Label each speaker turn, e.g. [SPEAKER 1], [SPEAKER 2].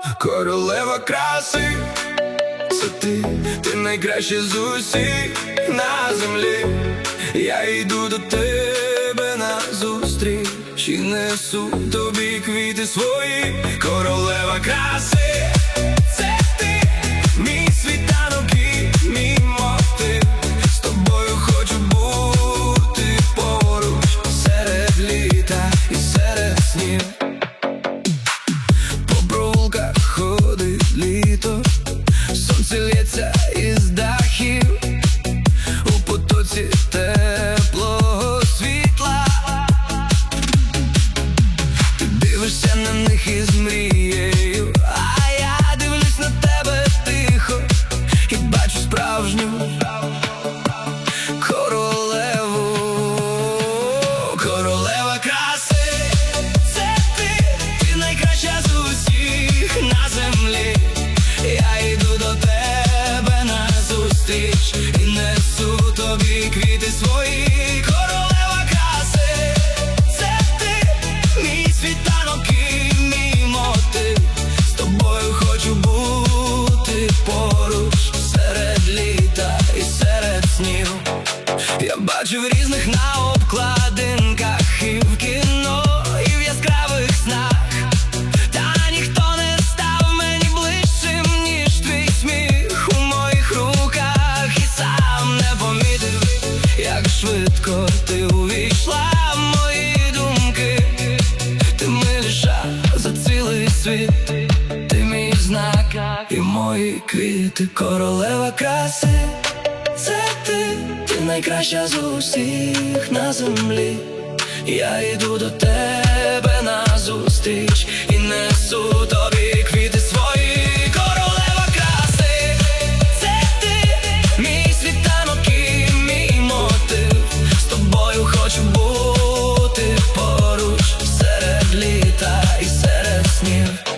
[SPEAKER 1] королева краси, це ти найкраща з усіх на землі. Я йду до тебе назустріч і несу тобі квіти свої, королева краси, це ти, мій світанок і мій мотив. З тобою хочу бути поруч серед літа і серед снів. По провулках ходить літо, сонце лється із дахів, у потоці теплого світла. Ти дивишся на них із мрією, а я дивлюсь на тебе тихо і бачу справжню королеву, королева краси, це ти найкраща з усіх на землі. Я йду до тебе назустріч і несу тобі квіти свої, королева краси, це ти, мій світанок і мій мотив. З тобою хочу бути поруч серед літа і серед снів. Я бачив різних на обкладинках і в кіно, і в яскравих снах, та ніхто не став мені ближчим, ніж твій сміх у моїх руках. І сам не помітив, як швидко ти увійшла в мої думки. Ти миліша за цілий світ, ти мій знак і мої квіти, королева краси, це ти найкраща з усіх на землі. Я йду до тебе назустріч і несу тобі квіти свої, королева краси, це ти, мій світанок і мій мотив. З тобою хочу бути поруч серед літа і серед снів.